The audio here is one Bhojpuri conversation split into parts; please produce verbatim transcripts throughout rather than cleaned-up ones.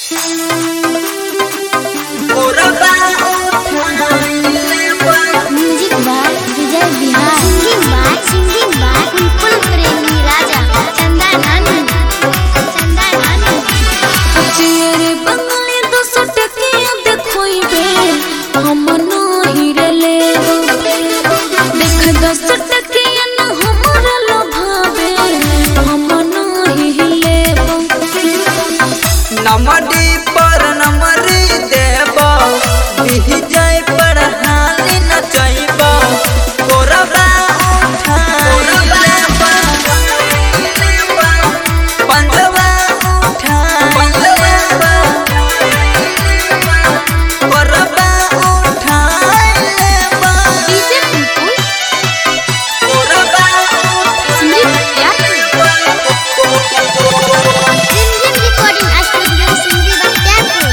Music by Vijay Bihar, singing by singing by फुल प्रेमी राजा चंदा नानू चंदा नानू। तेरे बंगले दो सौ टके देखोई बे हम नहीं रे ले देख दस टके न हमरा लोभावे हम नहीं लेबो। नमरी पर नमरी देबो बिहि जाय पर हाली न चाहबो कोरबा उठाई लेबो पंजवा उठाई लेबो कोरबा उठाई लेबो डीजे पुपुल कोरबा स्मृति क्या जिम जिम रिकॉर्डिंग स्टूडियो सिंधी बख्तियारपुर।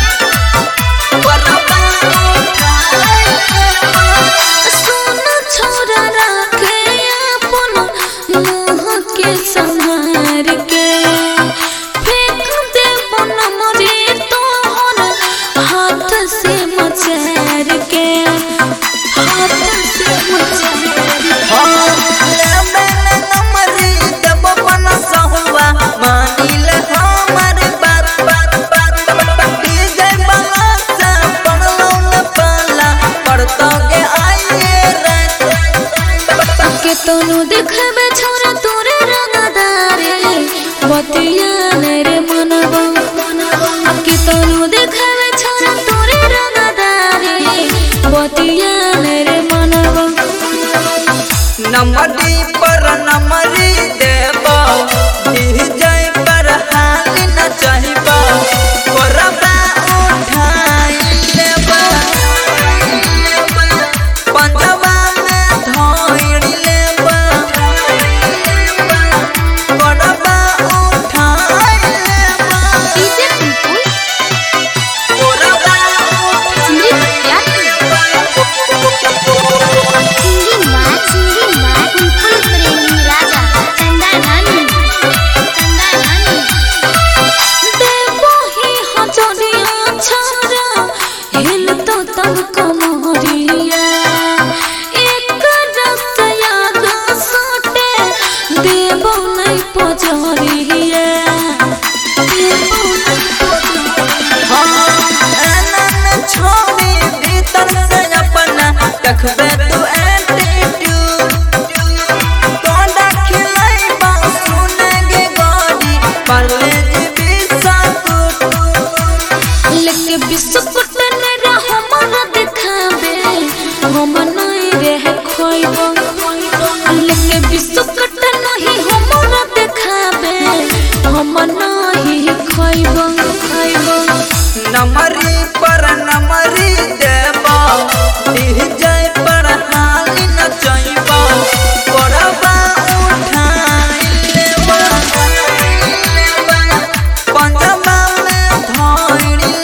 सुन छोरा रखे अपन मुँह के संहार के फेंक दे बन मरे तोहर हाथ से मचार के हाथ से मचार के। के तोनु देखबे छोरा तोरे रंगदारे बतिया रे मनबो। के तोनु देखबे छोरा तोरे रंगदारे बतिया रे मनबो। नमरी पर नमरी देबो बिहि जाय पर हाली न चाहबो कोरबा उठाई लेबो पंजवा में धोइड़ लेबो कोरबा उठाई लेबो डीजे पुपुल कोरबा स्मृति क्या सिंगिंग बाय सिंगिंग बाय फुल प्रेमी राजा चंदा नानू चंदा नानू। देबो ही हजरिया छोरा हिल तो तब कमरिया एक रसया गसटे देबो नहीं पजरिया देबो नहीं पजरिया। एनन छोड़ी भीतर से अपना देखबे तू एटीट्यूड तोड़ा खिलाइबा सुनेगे गोरी परले जीबी साकुट लेके बिस्कुट ने रे हमरा देखाबे हम नहीं रे खोइबो। लेके बिस्कुट नहीं हमरा देखाबे हम नहीं खोइबो खोइबो। नमरी पर नमरी देबो बिहि जाय पर हाली न चाहबो कोरबा उठाई लेबो पंजवा में धोइड़